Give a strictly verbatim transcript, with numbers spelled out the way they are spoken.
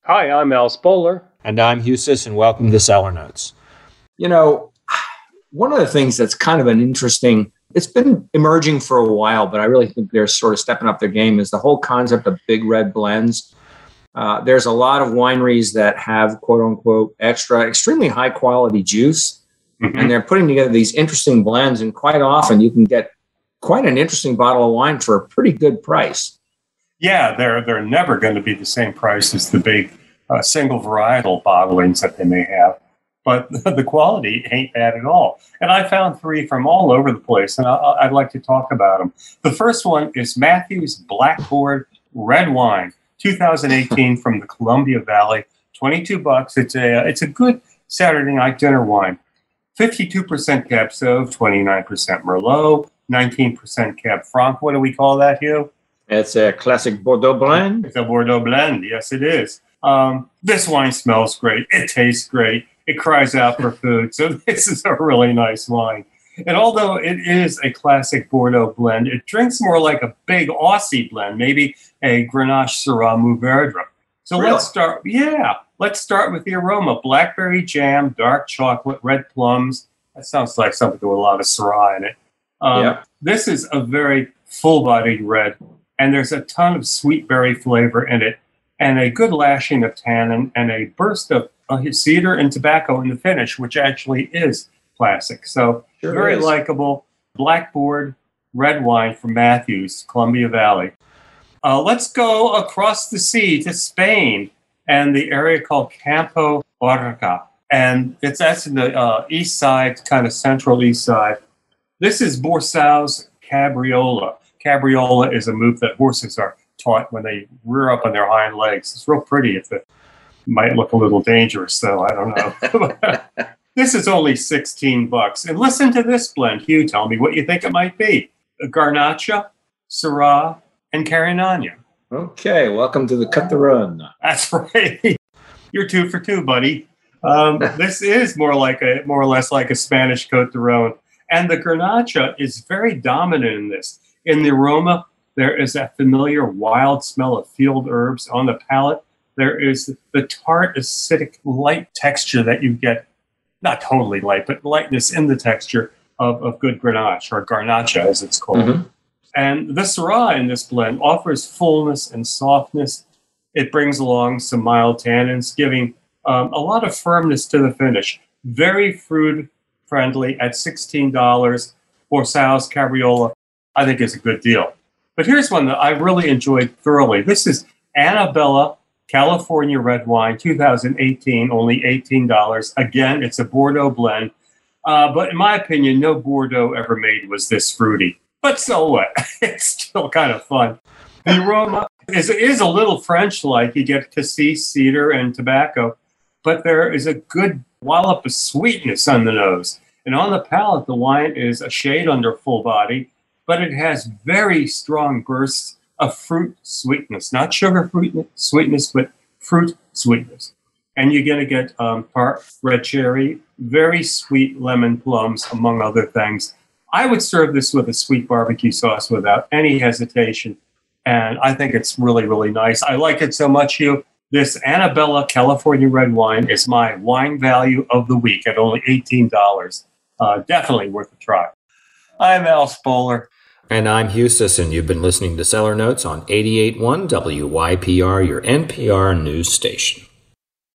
Hi, I'm Al Spoler. And I'm Hugh Sisson. Welcome to Cellar Notes. You know, one of the things that's kind of an interesting, it's been emerging for a while, but I really think they're sort of stepping up their game, is the whole concept of big red blends. Uh, there's a lot of wineries that have, quote unquote, extra, extremely high quality juice, mm-hmm. and they're putting together these interesting blends. And quite often you can get quite an interesting bottle of wine for a pretty good price. Yeah, they're they're never going to be the same price as the big uh, single varietal bottlings that they may have, but the quality ain't bad at all. And I found three from all over the place, and I, I'd like to talk about them. The first one is Matthews Blackboard Red Wine, two thousand eighteen, from the Columbia Valley, twenty-two bucks. It's a it's a good Saturday night dinner wine. fifty-two percent Cab Sauv, twenty-nine percent Merlot, nineteen percent Cab Franc. What do we call that, Hugh? It's a classic Bordeaux blend. It's a Bordeaux blend. Yes, it is. Um, this wine smells great. It tastes great. It cries out for food. So this is a really nice wine. And although it is a classic Bordeaux blend, it drinks more like a big Aussie blend, maybe a Grenache Syrah Mourvèdre. So really? let's start. Yeah, let's start with the aroma. Blackberry jam, dark chocolate, red plums. That sounds like something with a lot of Syrah in it. Um, yeah. This is a very full-bodied red, and there's a ton of sweet berry flavor in it, and a good lashing of tannin, and a burst of uh, cedar and tobacco in the finish, which actually is classic. So sure very is. likable Blackboard red wine from Matthews, Columbia Valley. Uh, let's go across the sea to Spain and the area called Campo Borja. And it's that's in the uh, east side, kind of central east side. This is Borsau's Cabriola. Cabriola is a move that horses are taught when they rear up on their hind legs. It's real pretty. If it might look a little dangerous, though. I don't know. This is only sixteen bucks. And listen to this blend. Hugh, tell me what you think it might be. Garnacha, Syrah, and Carignan. Okay, welcome to the Cut the Run. That's right. You're two for two, buddy. Um, this is more like a more or less like a Spanish Côte d'Aron. And the Garnacha is very dominant in this. In the aroma, there is that familiar wild smell of field herbs. On the palate, there is the tart, acidic, light texture that you get. Not totally light, but lightness in the texture of, of good Grenache, or Garnacha as it's called. Mm-hmm. And the Syrah in this blend offers fullness and softness. It brings along some mild tannins, giving um, a lot of firmness to the finish. Very fruit-friendly at sixteen dollars. Borsau's Cabriola, I think, is a good deal. But here's one that I really enjoyed thoroughly. This is Annabella California Red Wine, two thousand eighteen, only eighteen dollars. Again, it's a Bordeaux blend. Uh, but in my opinion, no Bordeaux ever made was this fruity. But so what? It's still kind of fun. The aroma is, is a little French-like. You get cassis, cedar, and tobacco. But there is a good wallop of sweetness on the nose. And on the palate, the wine is a shade under full body, but it has very strong bursts of fruit sweetness. Not sugar fruit sweetness, but fruit sweetness. And you're going to get um, part red cherry, very sweet lemon plums, among other things. I would serve this with a sweet barbecue sauce without any hesitation. And I think it's really, really nice. I like it so much, Hugh. This Annabella California Red Wine is my wine value of the week at only eighteen dollars. Uh, definitely worth a try. I'm Al Spoler. And I'm Hugh Sisson. You've been listening to Cellar Notes on eighty-eight point one W Y P R, your N P R news station.